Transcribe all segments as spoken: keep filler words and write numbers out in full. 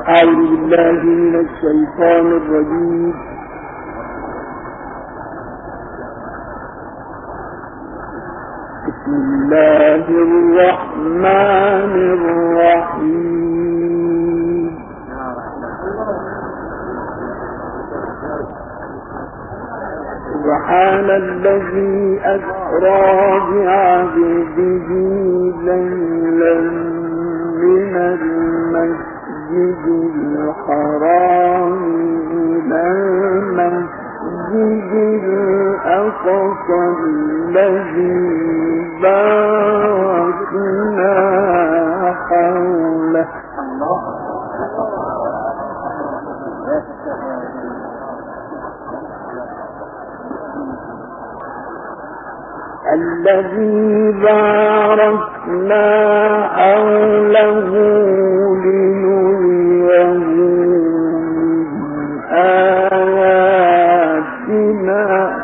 أعوذ بالله من الشيطان الرجيم. بسم الله الرحمن الرحيم. سبحان الذي أسرى بعبده ليلا من المسجد الحرام إلى المسجد الأقصى الذي باركنا حوله الذي باركنا حوله لنريه من آياتنا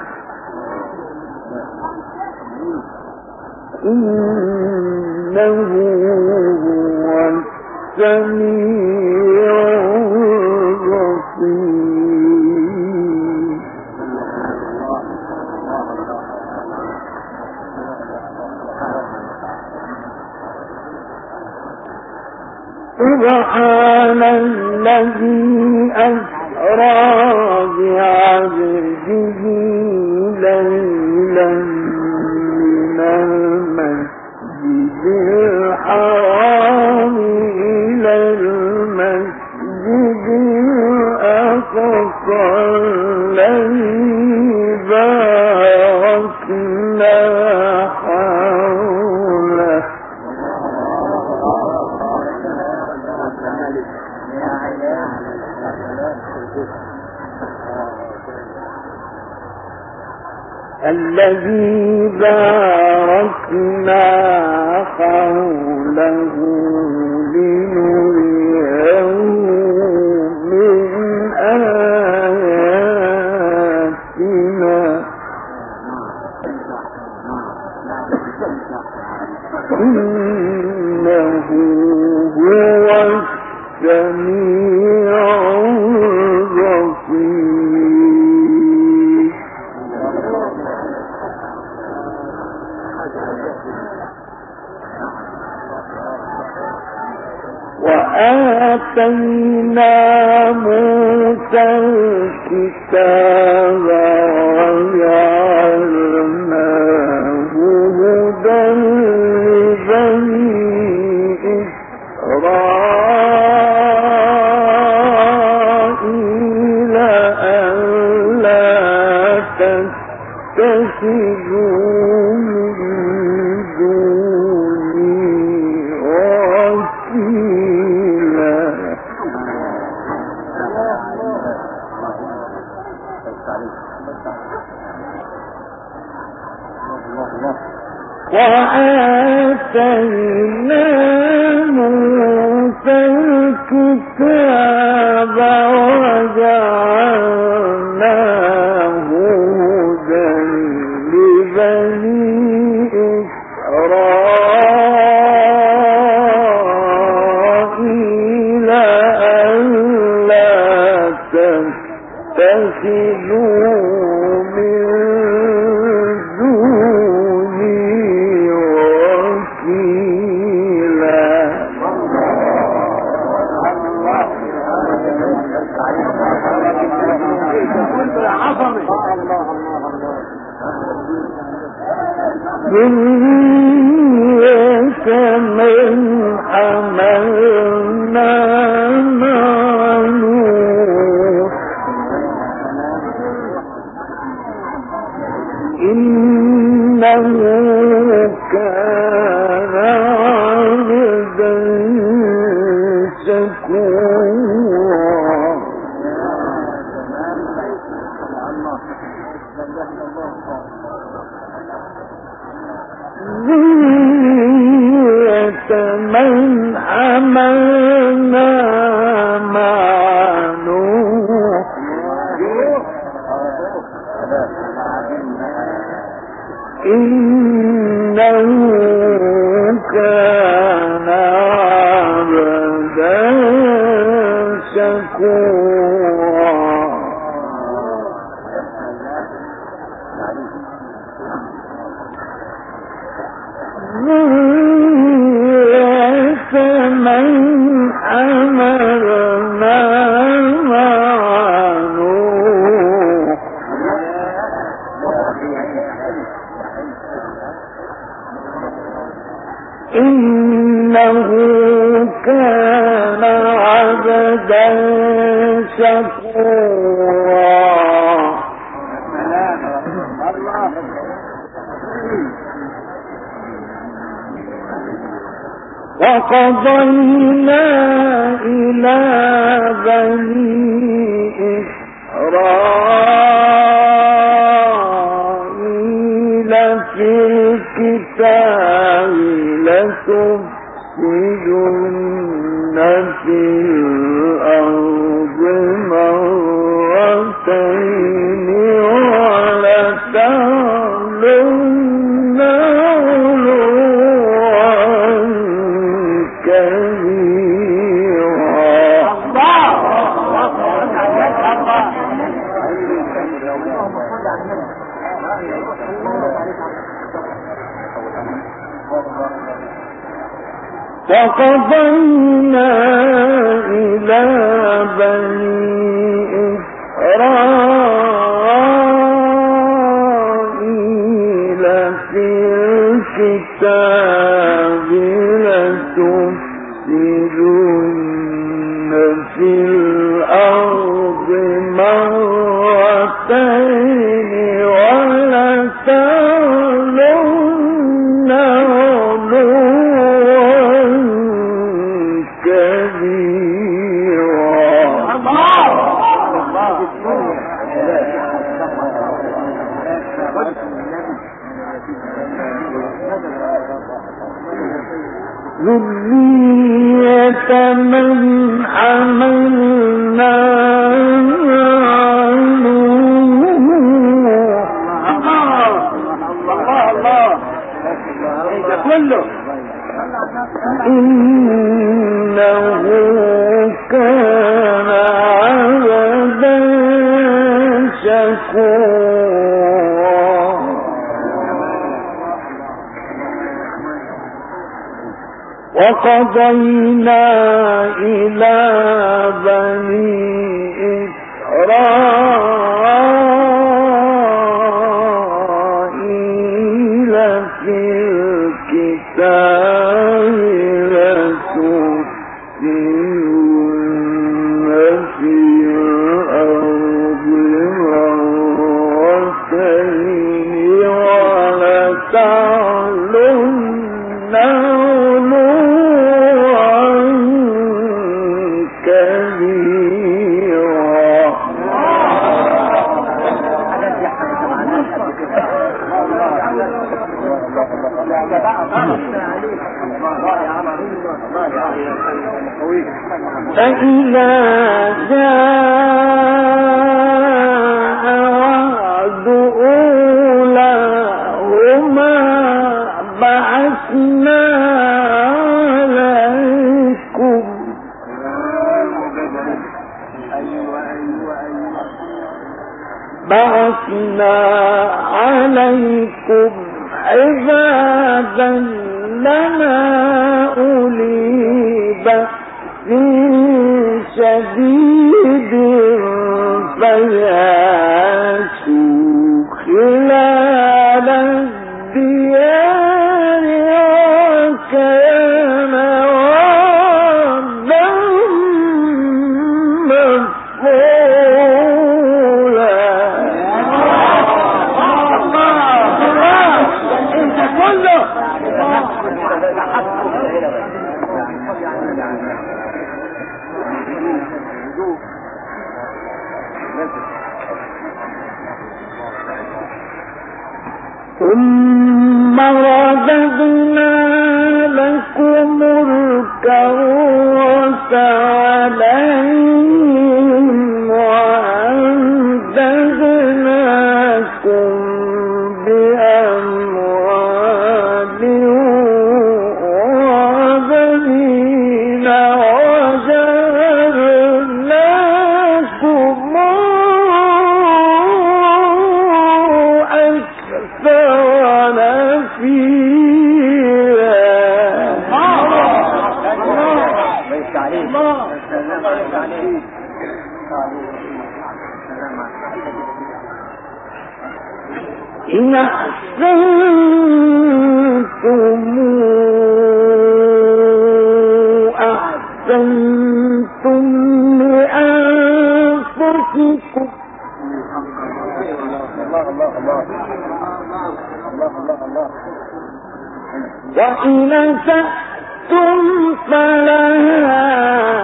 إنه هو السميع البصير. سبحان الذي أسرى بعبده ليلا من المسجد الحرام إلى المسجد الأقصى الذي باركنا حوله الذي باركنا حوله لنريه من آياتنا إنه هو السميع البصير. وآتينا موسى الكتاب وجعلناه هدى لبني إسرائيل ألا تتخذوا من دوني وكيلا. وآتينا موسى الكتاب وجعلناه هدى لبني إسرائيل ألا تتخذوا من دوني وكيلا. ذرية من حملنا مع نوح إنه كان عبدا شكورا. ذرية من حملنا مع نوح إنه كان عبدا شكورا ذرية من حملنا مع نوح إنه كان عبدا شكورا وقضينا إلى بني إسرائيل في الكتاب لتفسدن في الأرض مرتين ولتعلن علوا كبيرا. وقضينا إلى بني إسرائيل في الكتاب لتفسدن في الأرض مرتين ولتعلن علوا كبيرا. ذرية من حملنا مع نوح إنه كان عبدا شكورا. وقضينا إلى بني إسرائيل في الكتاب لتفسدن في الأرض مرتين ولتعلن علوا كبيرا. فإذا جاء وعد أولاهما بعثنا عليكم بعثنا عليكم عبادا لنا أولي بأس شديد فجاسوا خلال الديار وكان وعدا مفعولا. انت كله ثم رددنا لكم الكرة عليهم وأمددناكم بأموال وبنين وجعلناكم إن أحسنتم أحسنتم لأنفسكم وإن أسأتم فلها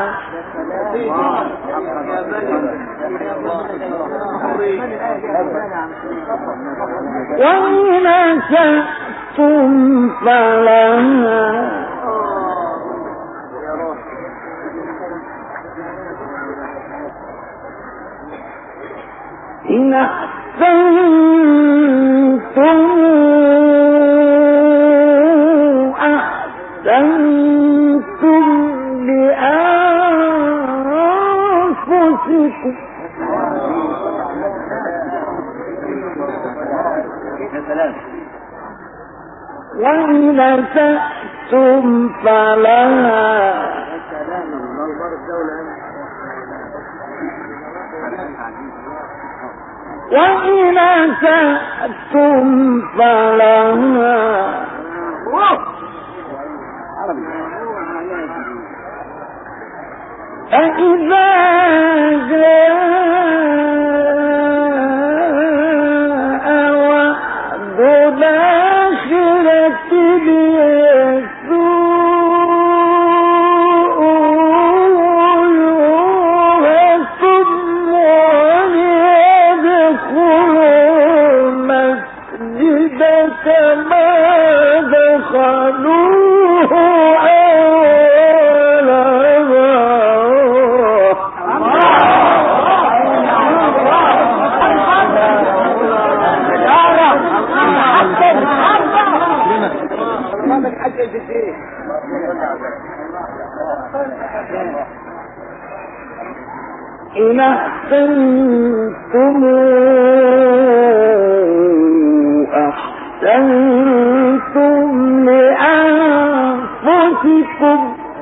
وإن أسأتم فلها إن أحسنتم أحسنتم لأنفسكم وإن أسأتم فلها وإن أسأتم فلها فإذا جاء وعد الآخرة ليسوءوا وجوهكم وليدخلوا المسجد كما دخلوه إن أحسنتم أحسنتم لأنفسكم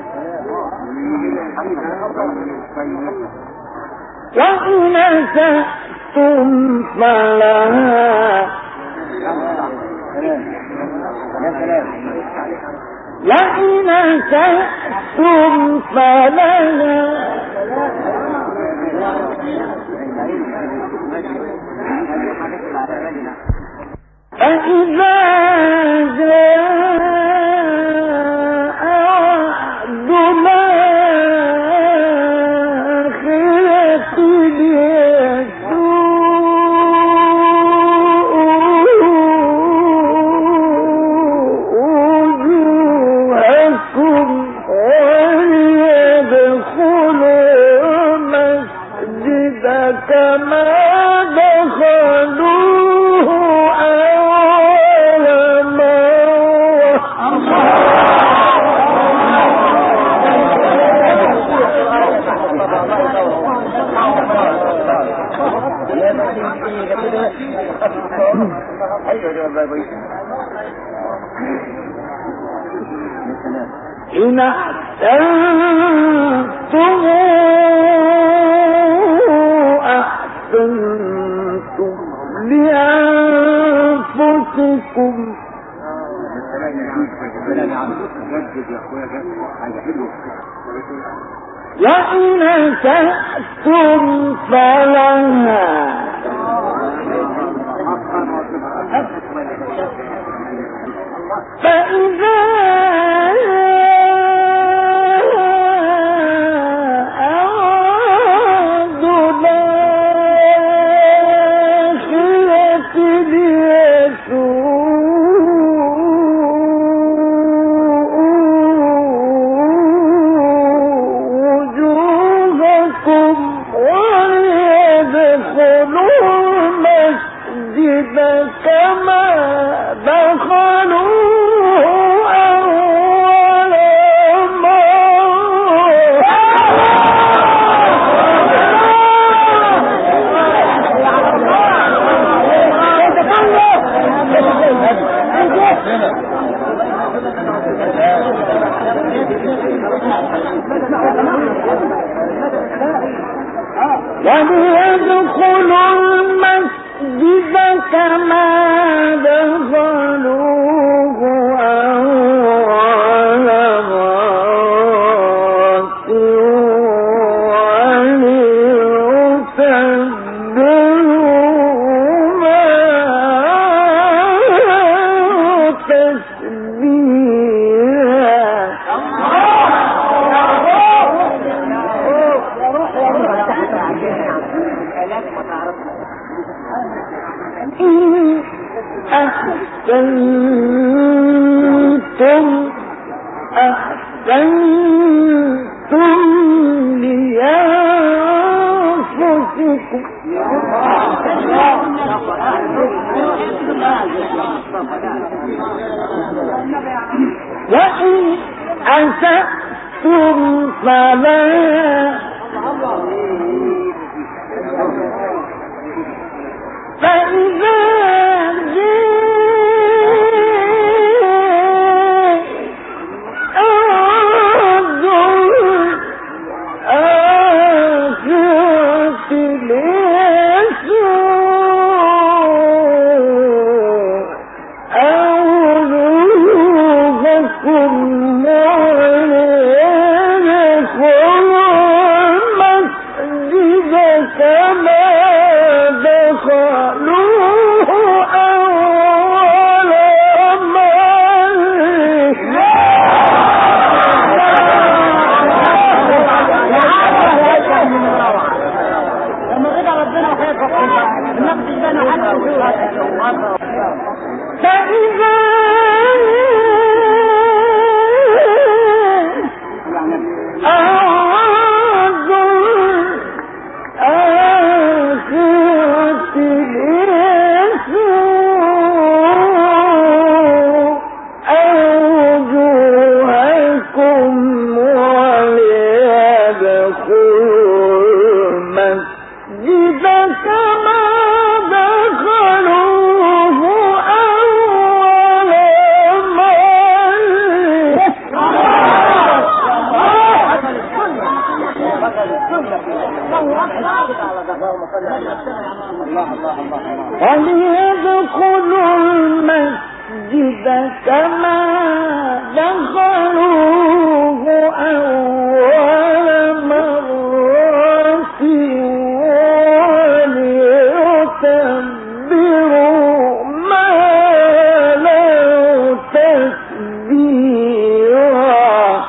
وإن أسأتم فلها وإن أسأتم فلها فإذا جاء وعد الآخرة ليسوءوا وجوهكم وليدخلوا المسجد كما دخلوه أول إن أحسنتم أحسنتم لأنفسكم وإن أسأتم فلها فإذا أراد الآخرة ليسوءوا وجوهكم وليدخلوا المسجد كما دخلوه أول وليدخلوا المسجد كما دخلوه أول مرة وليتبروا ما تتبيرا. إن أحسنتم أحسنتم لأنفسكم وإن أسأتم فلا فإذا وليدخلوا المسجد كما دخلوه أول مرة وليتبروا ما لو تتبيرا.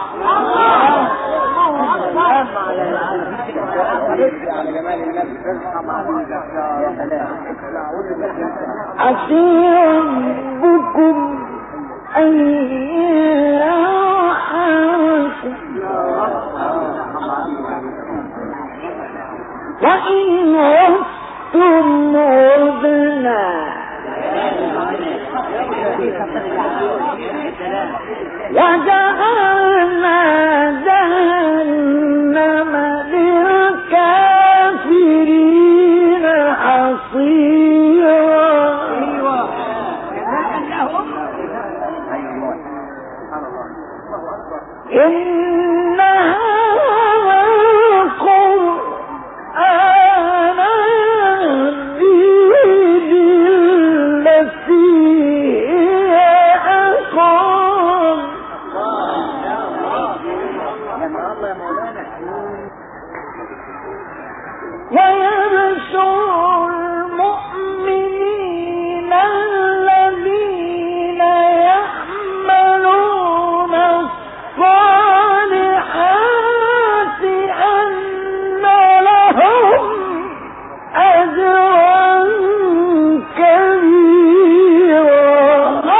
عسى ربكم أن يرحمكم وإن عدتم عدنا وجعلنا جهنم للكافرين حصيرا. إن هذا القرآن يهدي للتي هي أقوم. ويبشر المؤمنين الذين يعملون الصالحات أن لهم أجرا كبيرا.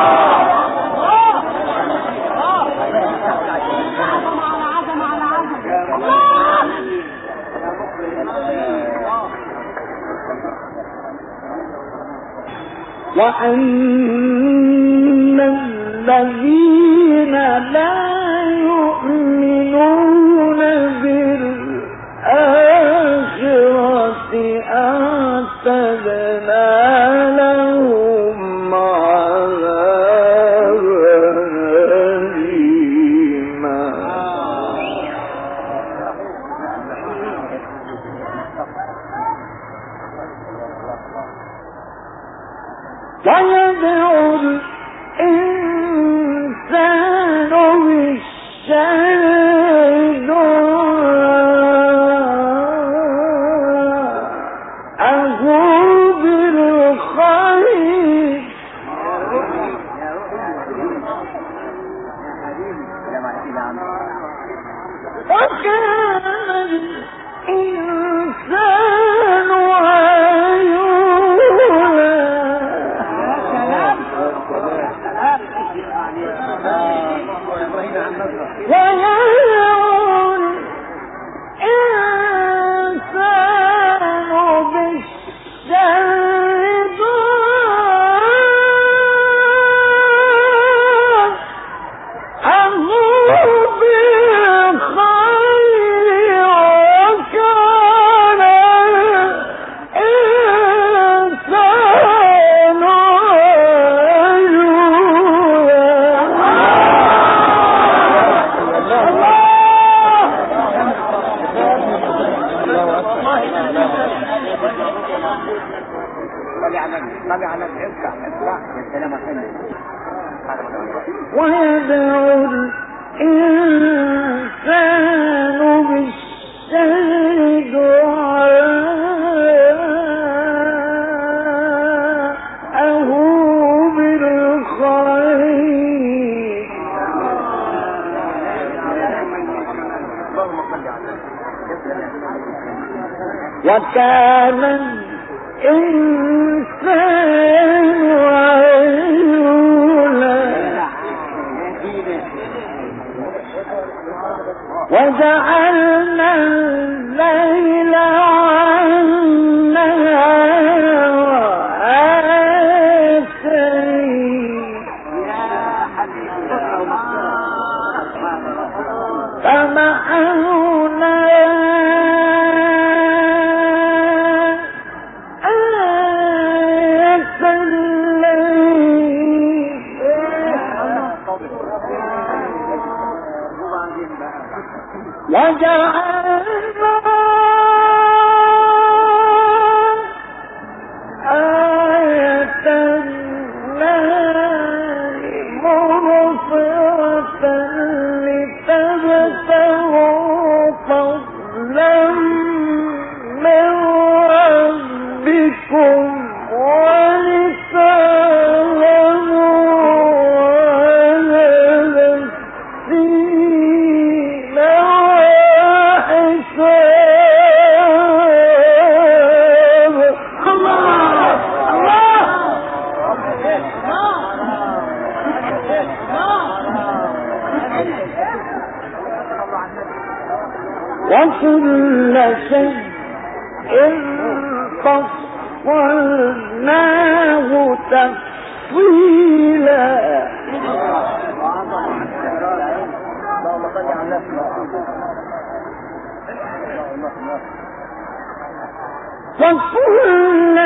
وأن الذين لا يؤمنون بالآخرة أعتدنا لهم عذابا أليما. ويدعو الإنسان بالشر دعاءه بالخير وكان الإنسان عجولا وجعلنا الليل والنهار آيتين فمحونا آية الليل وجعلنا آية النار مبصرة لتبتغوا فضلا من ربكم وكل شيء فصلناه تفصيلا وكل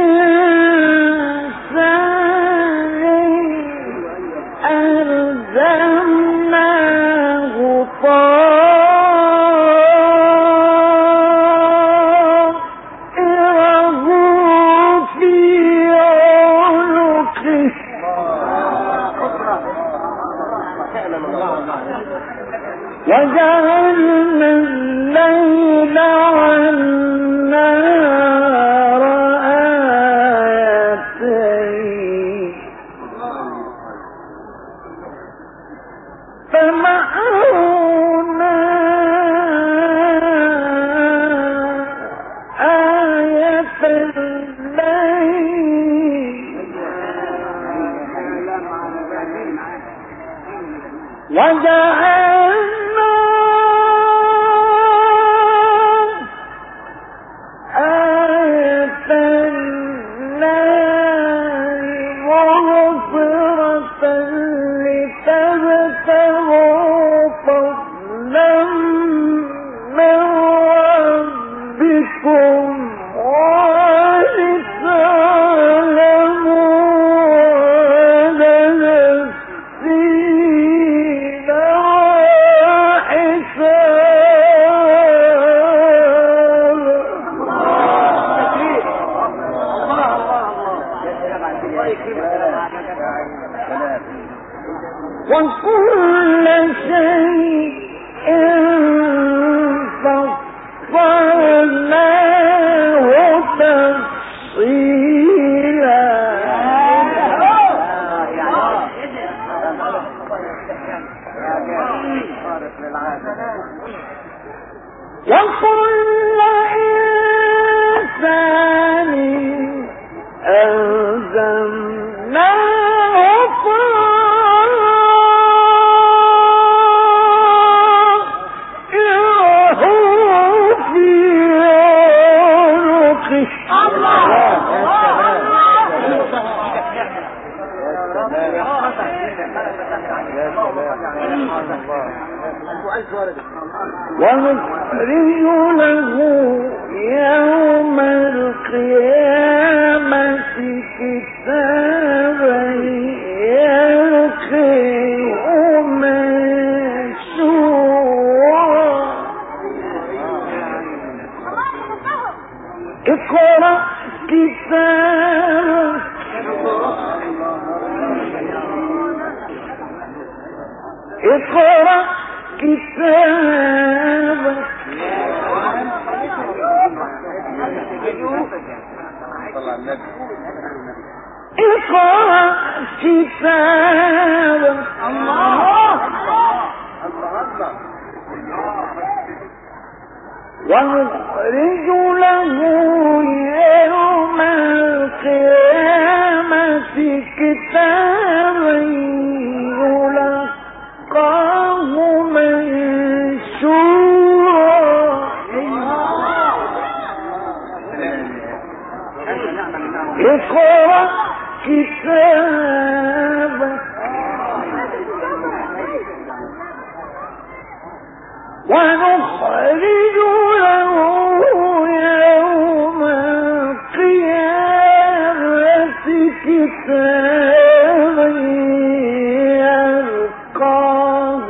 إنسان ألزمناه طائره في عنقه وجعلنا الليل والنهار آيتين فمحونا آية الليل وجعلنا آية النار مبصرة لتبتغوا فضلا من ربكم ولتعلموا عدد السنين وحسابا وكل شيء فصلناه تفصيلا وكل إنسان ألزمناه طائره في عنقه ونخرج له يوم القيامة كتابا يلقيه منشورا اقرأ كتابك اقرأ كتابك اقرأ كتابك ونخرج له يوم القيامة كتابا يلقاه منشورا اقرأ كتابك ونخرج له يوم القيامة كتابا يلقاه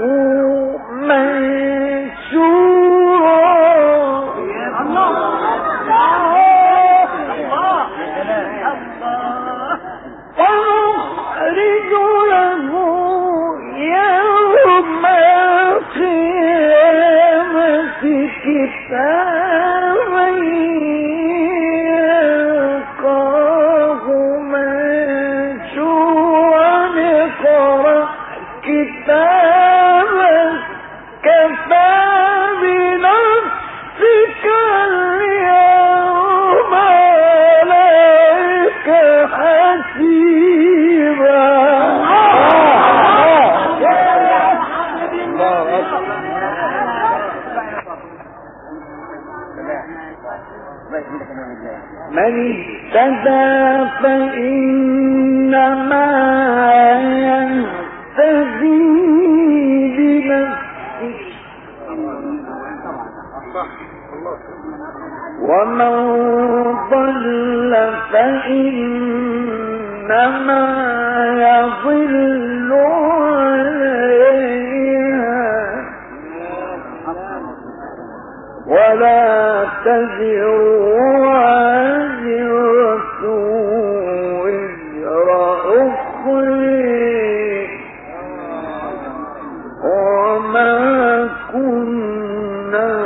من اهتدى فإنما يهتدي بنفسه ومن ضل فإنما يضل عليها ولا تزر وازرة وزر أخرى وما كنا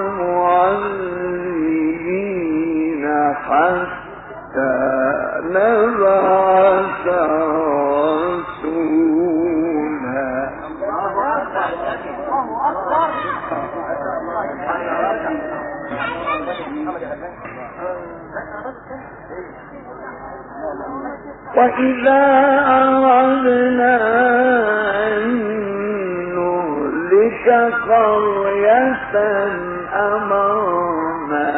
معذبين حتى نبعث رسولا. وإذا أردنا أن نهلك قرية أمرنا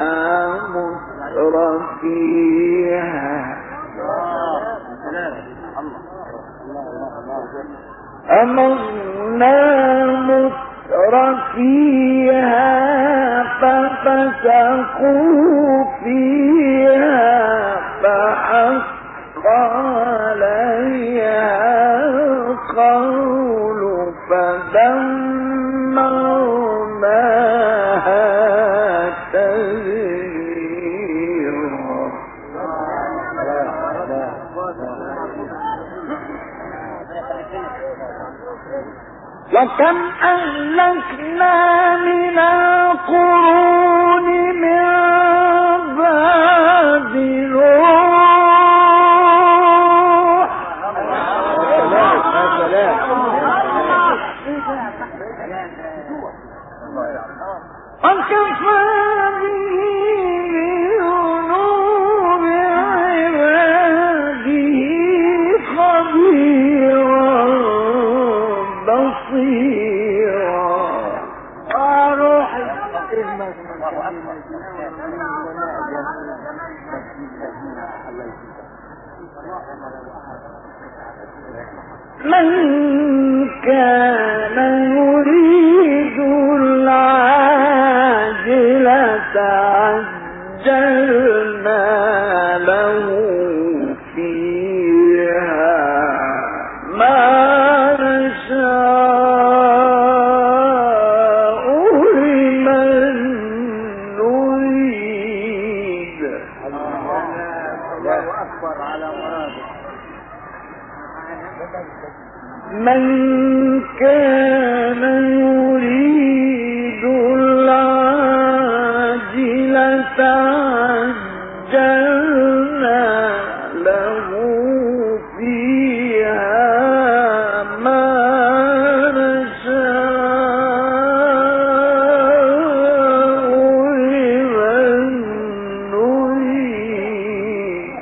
مترفيها أمرنا مترفيها ففسقوا فيها فحق عليها القول فدمرناها تدميرا. وكم أهلكنا من القرون من بعد نوح وكفى به بذنوب عباده خبيرا بصيرا. من كان يريد العاجلة عجلنا له فيها ما نشاء لمن نريد من كان يريد العاجلة عجلنا له فيها ما نشاء لمن نريد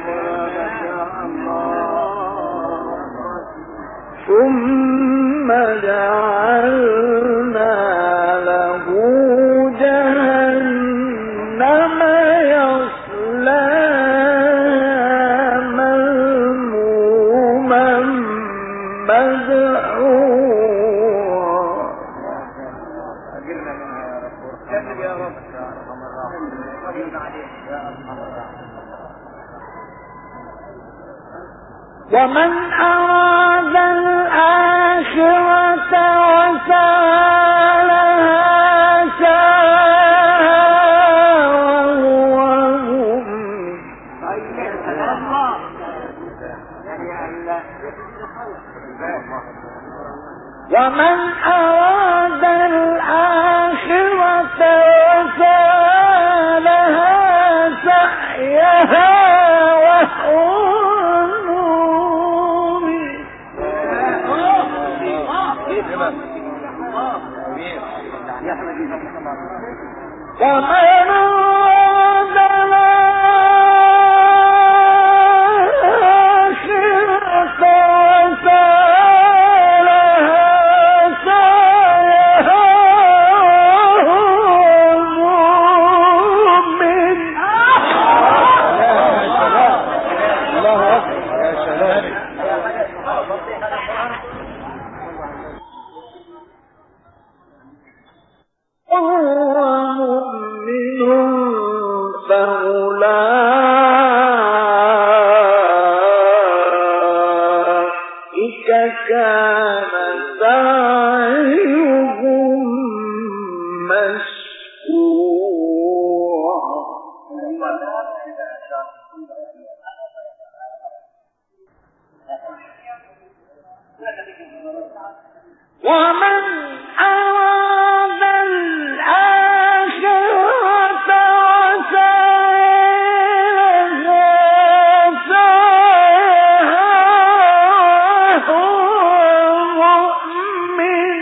ثم جعلنا له جهنم يصلاها مذموما مدحورا ومن أراد الآخرة وسعى لها سعيها وهو مؤمن ومن أراد الآخرة وسعى لها سعيها وهو ومن أراد الآخرة وسعى لها سعيها وهو مؤمن الله أكبر يا سلام وهو مؤمن فأولئك كان سعيهم مشكورا ومن أراد الآخرة وسعى لها سعيها وهو مؤمن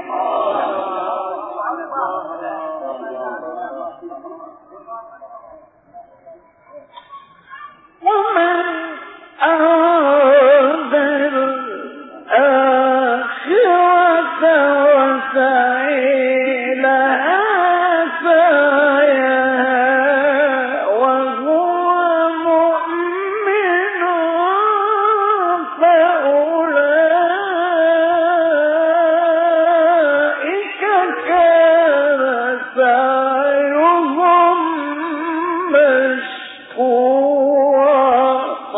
ومن أراد الآخرة وسعى لها سعيها وهو مؤمن فأولئك كان سعيهم مشكورا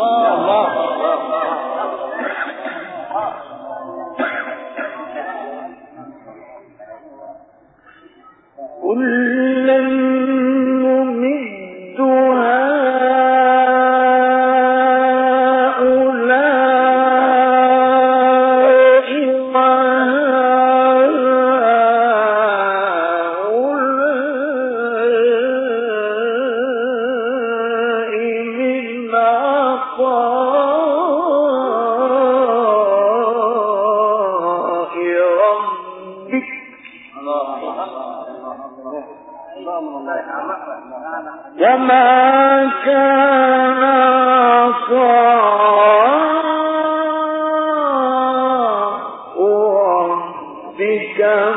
كلا نمد هؤلاء وهؤلاء من عطاء ربك وما كان عطاء ربك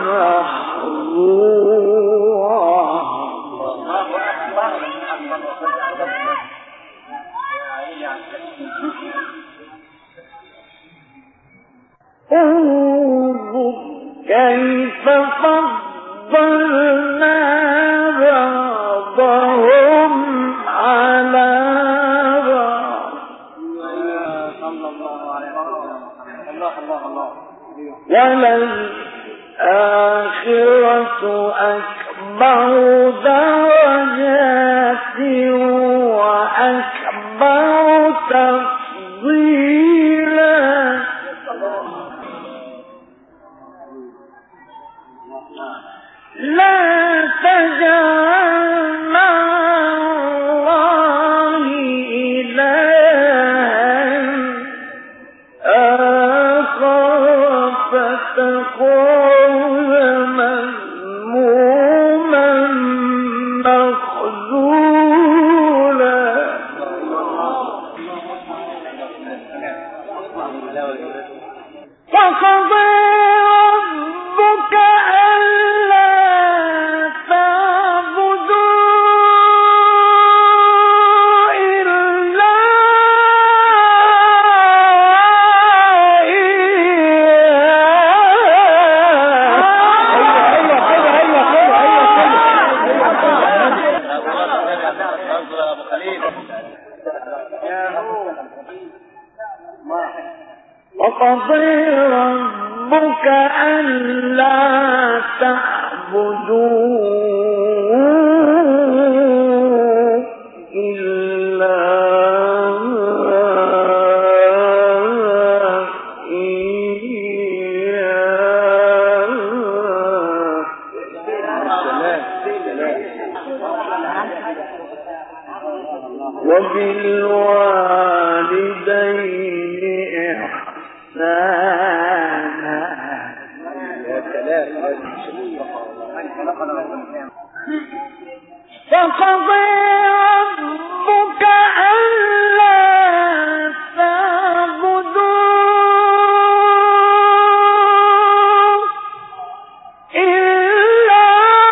محظورا انظر كيف فضلنا بعضهم على بعض وللآخرة أكبر درجات وأكبر وقضى ربك ألا تعبدوا إلا إياه وبالوالدين إحسانا. فقضى ربك ألا تعبدوا إلا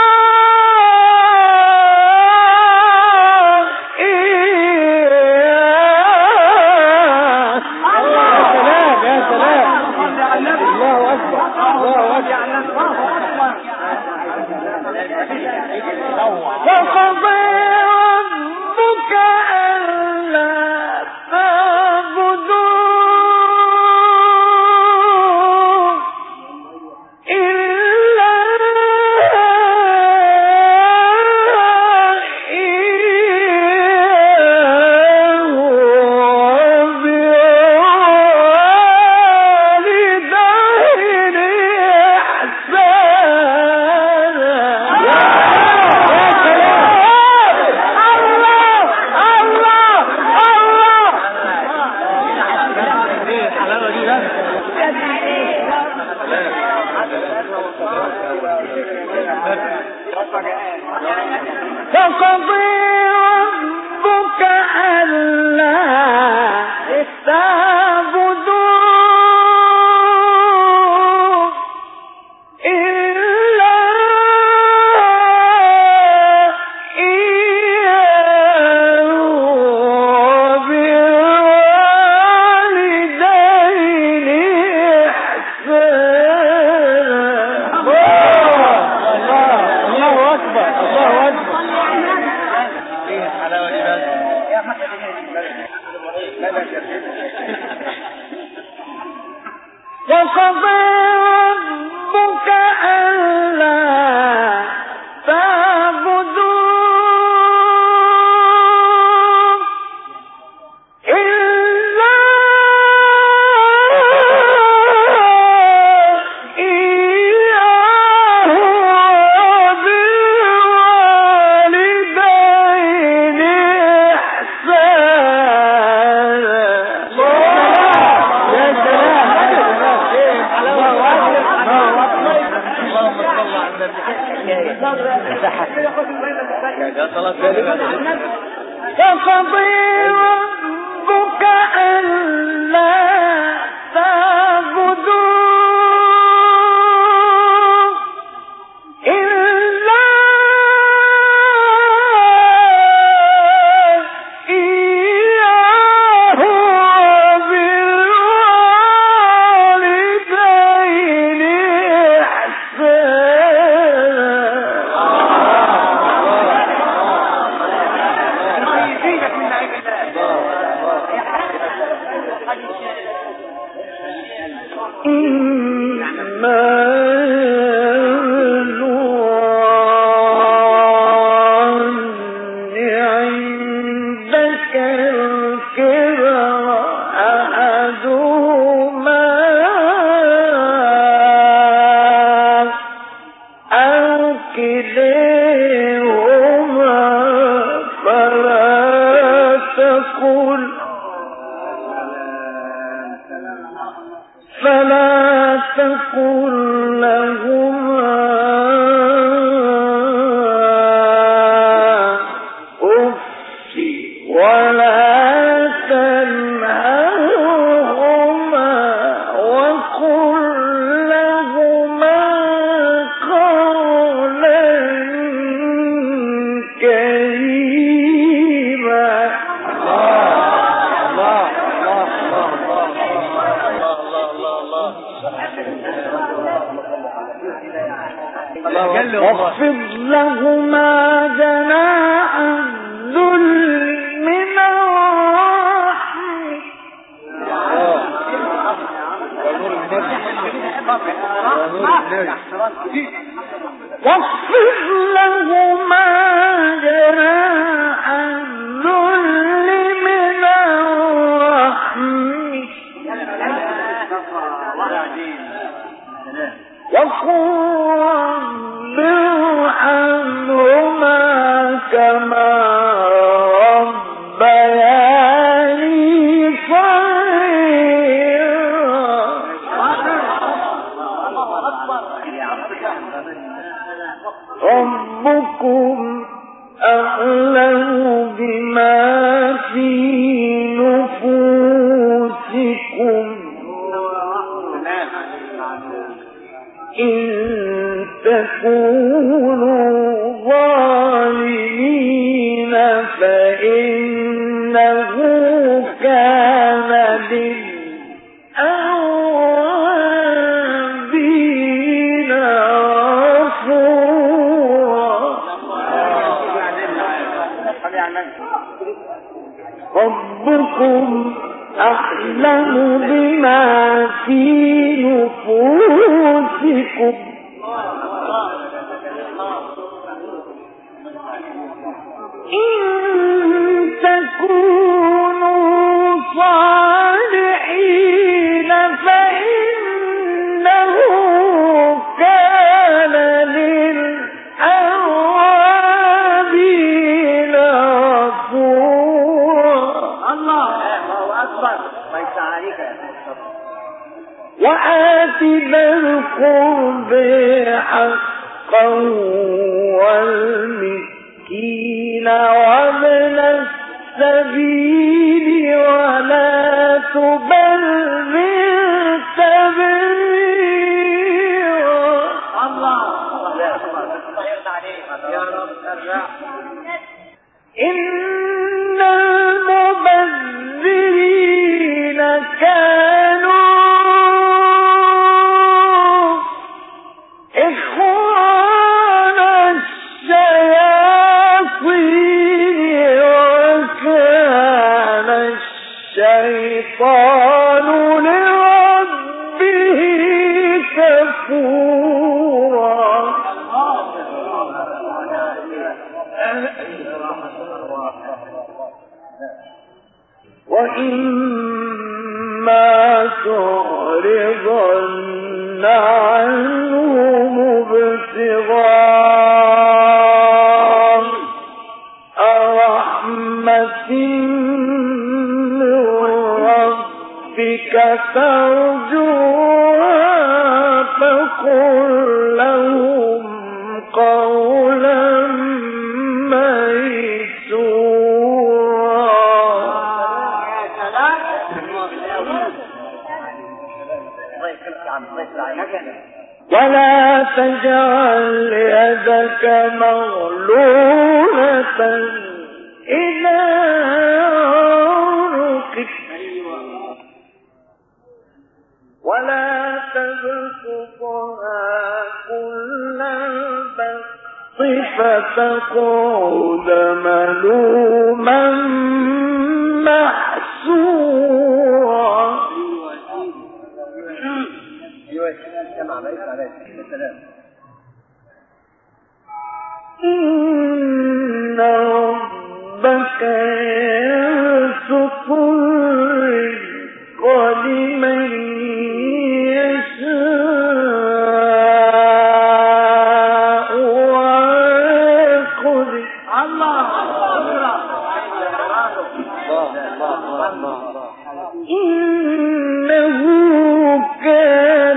إياه. يا سلام الله أكبر الله أكبر. فقضى ربك ألا تعبدوا إلا إياه وبالوالدين فقضى ربك ألا تعبدوا إلا إياه وبالوالدين إحسانا. الله أكبر الله أكبر. وقضى ربك ألا تعبدوا إلا إياه وبالوالدين إحسانا. يا سلام اللهم صل على النبي. فقضى ربك ألا تعبدوا إلا إياه وبالوالدين فلا تقل لهما ولا تنهرهما وقل لهما قولا كريما. الله الله الله الله واخفض لهما جناح الذل من الرحمة واخفض لهما جناح الذل من الرحمة وقل رب ارحمهما كما ربياني صغيرا. ربكم أعلم بما في نفوسكم إن تكونوا ظالمين فإنه كان للأوابين غفورا. ربكم أعلم بما في نفوسكم إن تكونوا صالحين فإنه كان للأوابين غفورا. الله أكبر. وآت ذا القرب حقا والمسكين وابن السبيل ولا تبذر تبذيرا. الله يا رب إن المبذرين كانوا إخوان الشياطين وكان الشيطان لربه كفورا. وإما تعرضن عنهم ابتغاء رحمة من ربك ترجوها فقل لهم قولا ولا تجعل يدك مغلولة إلى عنقك ولا تبسطها كل البسط فتقعد ملوما محسورا. إن ربك يبسط الرزق لمن يشاء ويقدر. الله إنه كان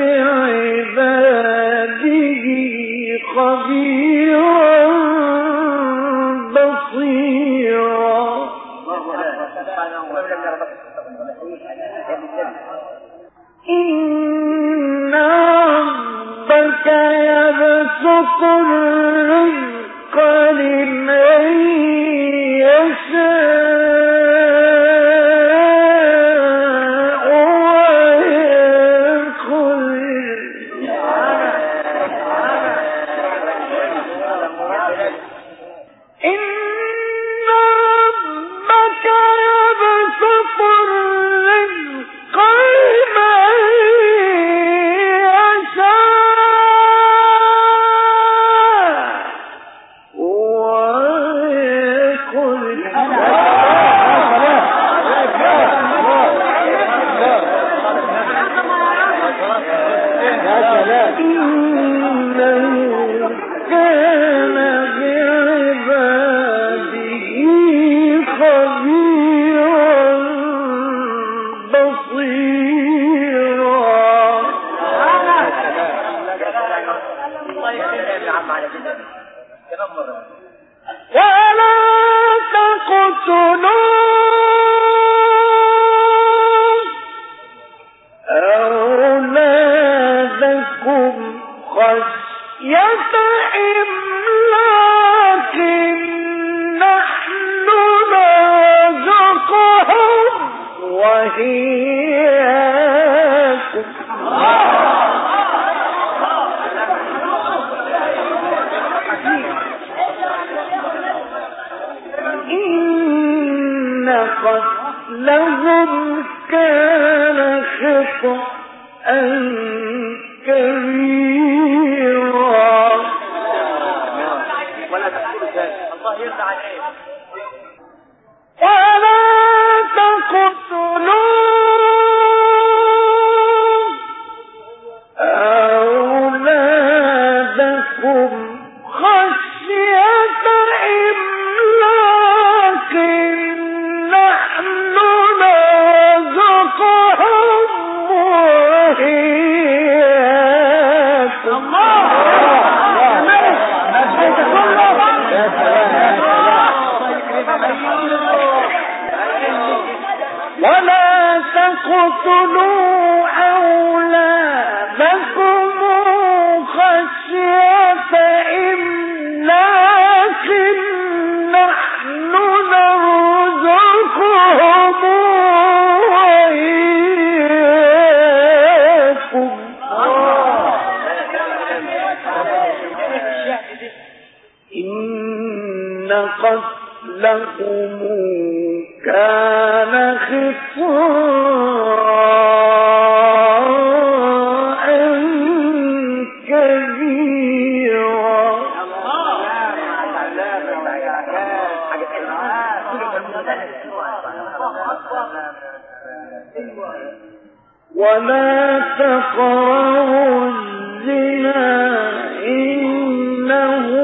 بعباده خبيرا بصيرا. إن ربك يبسط الرزق لمن يشاء لهم كان خطأ كبيرا. ولا تقولوا ذلك، الله يرضى عليك. ولا تقتلوا أولادكم خشية إملاق نحن نرزقهم وإياكم. ولا تقتلوا أولادكم خشية إملاق نحن نرزقهم وإياكم. إن قتلكم كان خطأ كبيرا. ولا تقربوا الزنا إنه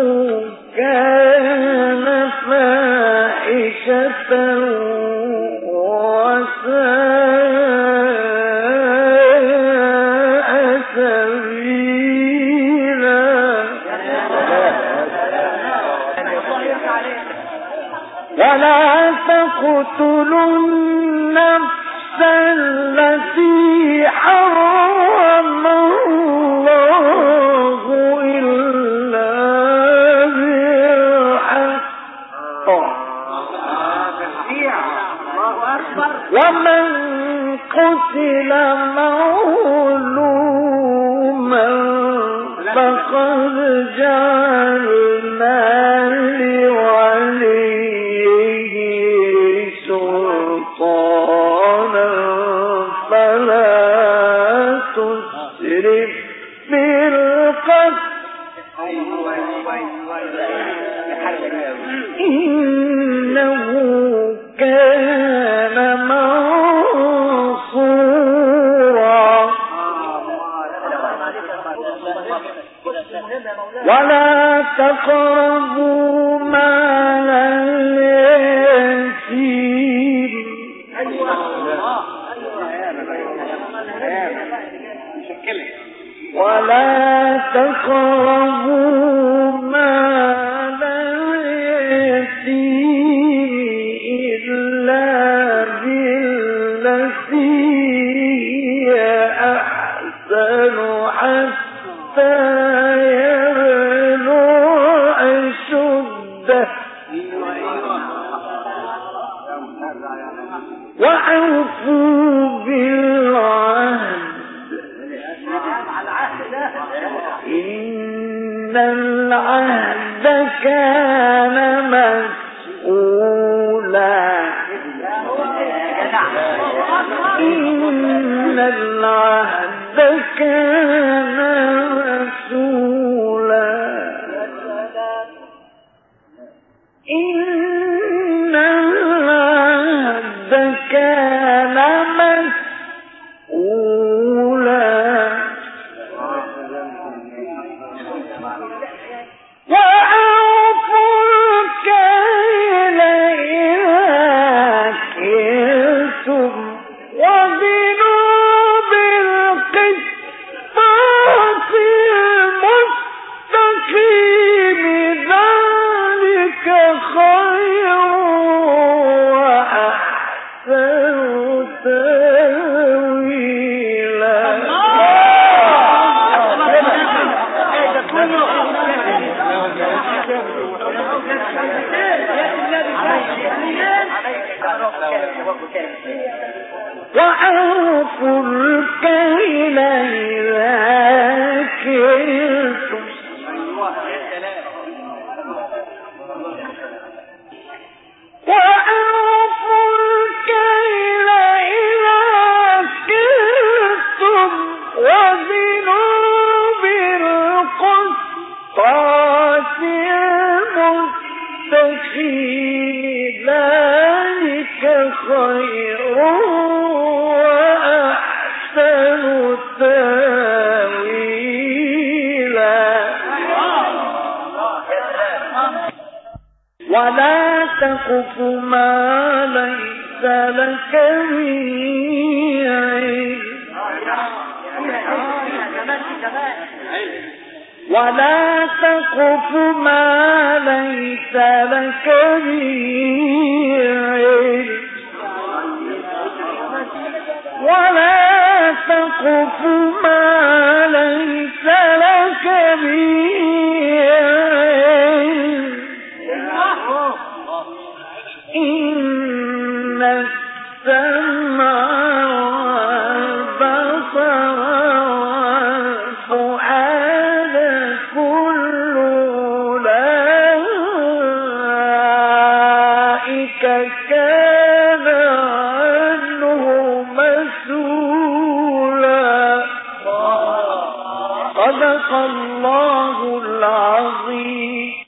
كان فاحشة وساء سبيلا. ولا تقتلوا النفس التي حرم الله إلا بالحق. ومن قتل مظلوما فقد جعلنا لوليه سلطانا فلا تسرف في القتل إنه كان منصورا. ولا تقربوا مال اليتيم ولا تقربوا مال اليتيم إلا بالحق وأوفوا بالعهد إن العهد كان مسؤولا إن العهد كان مسؤولا إن العهد كان مسؤولا وأوفوا الكيل إذا كلتم وزنوا بالقسطاس المستقيم ذلك خير وأحسن تأويلا. وأوفوا الكيل إذا كلتم وأوفوا الكيل إذا كلتم وزنوا بالقسطاس المستقيم ذلك خير وأحسن تأويلا. ولا تقف ما ليس لك به علم ولا تقف ما ليس لك به علم ولا تقف ما ليس لك به علم إن السمع والبصر والفؤاد كل أولئك كان عنه مسؤولا. صدق الله العظيم.